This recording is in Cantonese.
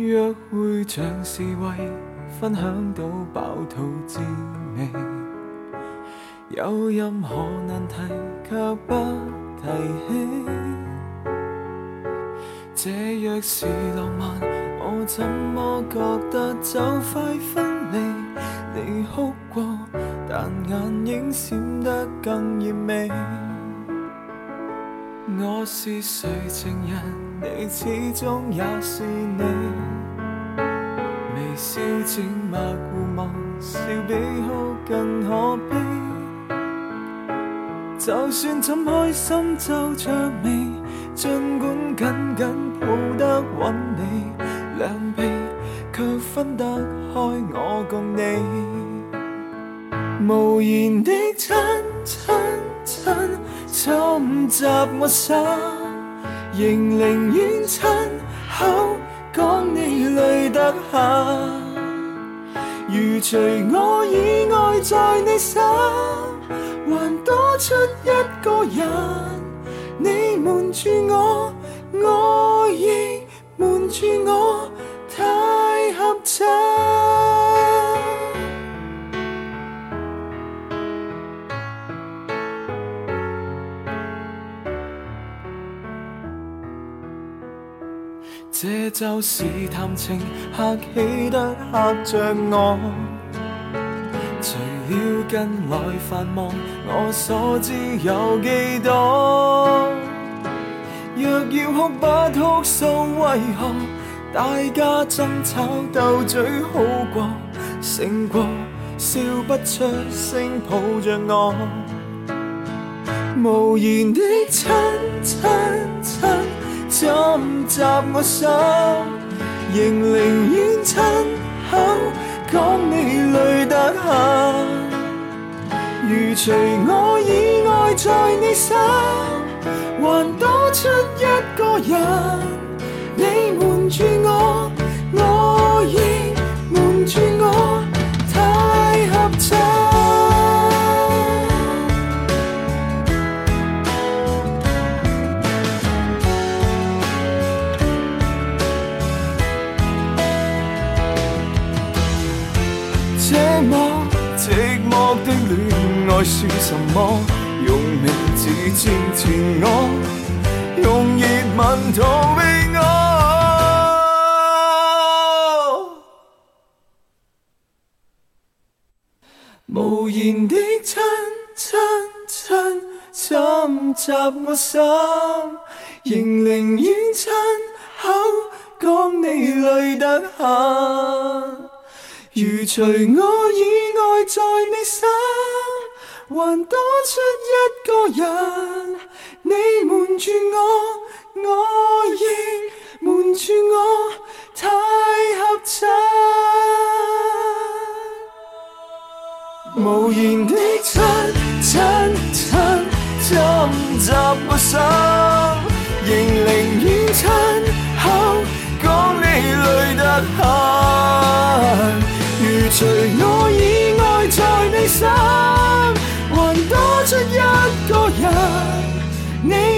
約會像是為分享到飽肚滋味，有任何難題卻不提起。這若是浪漫，我怎麼覺得就快分離？你哭過，但眼影閃得更豔美。我是誰情人，你始終也是你。微笑靜默互望，笑比哭更可悲。就算怎開心皺着眉，儘管緊緊抱得穩你，兩臂卻分得開我共你。無言的親親親，侵襲我心，仍寧願親口講你累得很。如除我以外在你心，還多出一個人。你瞞住我，我亦瞞住我，太合襯。這就是談情，客氣得嚇着我。除了近來繁忙，我所知有幾多？若要哭不哭訴，為何大家爭吵鬥嘴好過？勝過笑不出聲抱着我。無言的親親親，侵襲我心，仍寧願親口講你累得很。如除我以外在你心，還多出一個人。你瞞住我，我亦瞞住我，太合襯。這麼寂寞的戀愛算什麼？用名字纏纏我，用熱吻逃避我。無言的親親親，侵襲我心，仍寧願親口講你累得很。如除我以外在你心，還多出一個人。你瞞住我，我亦瞞住我，太合襯。無言的親親親，侵襲我心，仍寧願親口講你累得很。如除我以外在你心，還多出一個人。你